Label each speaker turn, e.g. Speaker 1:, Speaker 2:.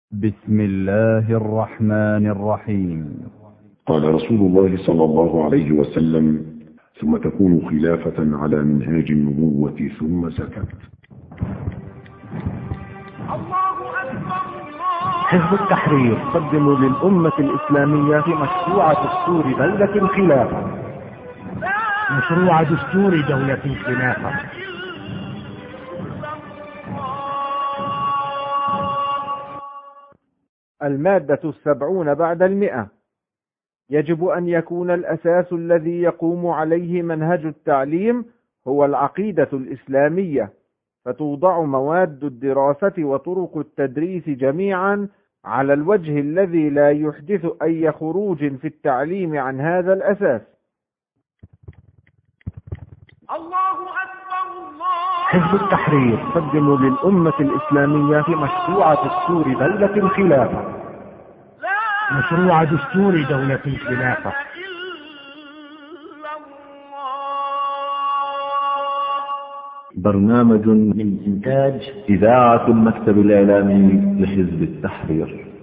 Speaker 1: بسم الله الرحمن الرحيم.
Speaker 2: قال رسول الله صلى الله عليه وسلم: ثم تكون خلافة على منهاج النبوة. ثم سكت.
Speaker 3: حزب التحرير قدم للأمة الإسلامية مشروع دستور دولة الخلافة.
Speaker 4: مشروع دستور دولة الخلافة.
Speaker 3: المادة 70 بعد 100. يجب أن يكون الأساس الذي يقوم عليه منهج التعليم هو العقيدة الإسلامية، فتوضع مواد الدراسة وطرق التدريس جميعا على الوجه الذي لا يحدث أي خروج في التعليم عن هذا الأساس.
Speaker 4: حزب التحرير قدم للأمة الإسلامية مشروع دستور دولة الخلافة. مشروع دستور دولة الخلافة.
Speaker 5: برنامج من إنتاج إذاعة المكتب الإعلامي لحزب التحرير.